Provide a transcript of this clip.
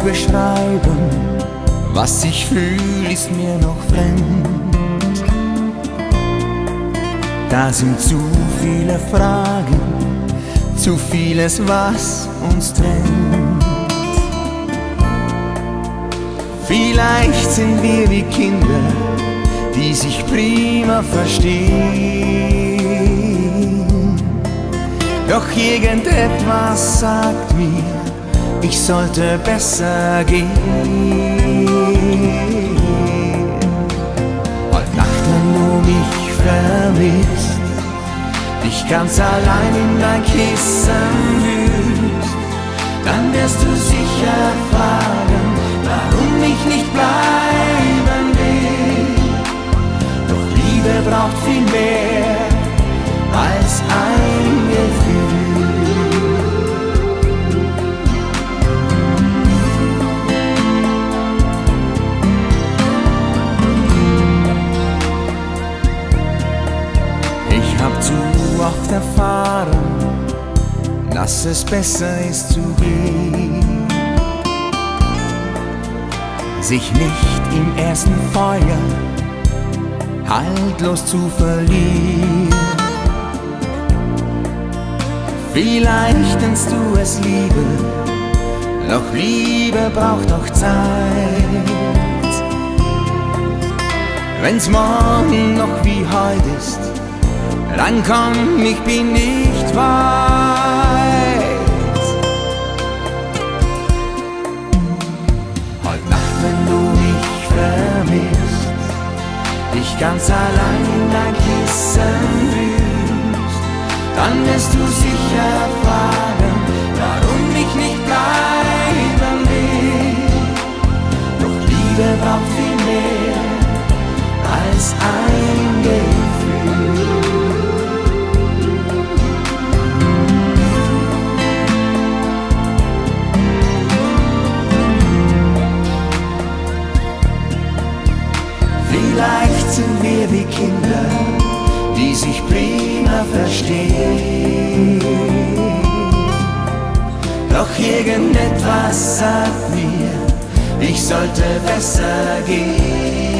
beschreiben, was ich fühl, ist mir noch fremd. Da sind zu viele Fragen, zu vieles, was uns trennt. Vielleicht sind wir wie Kinder, die sich prima verstehen. Doch irgendetwas sagt mir, ich sollte besser gehen. Heute Nacht, wenn du mich vermisst, dich ganz allein in dein Kissen wühlst, dann wirst du sicher fragen, warum ich nicht bleiben will. Doch Liebe braucht viel mehr als ein Gefühl. Ich hab zu oft erfahren, dass es besser ist zu gehen, sich nicht im ersten Feuer haltlos zu verlieren. Vielleicht nennst du es Liebe, doch Liebe braucht auch Zeit. Wenn's morgen noch wie heute ist, dann komm, ich bin nicht weit. Heute Nacht, wenn du mich vermisst, dich ganz allein in dein Kissen wühlst, dann wirst du sicher fragen, warum ich nicht bleiben will. Doch Liebe braucht viel mehr als ein Gefühl. Vielleicht sind wir wie Kinder, die sich prima verstehen. Doch irgendetwas sagt mir, ich sollte besser gehen.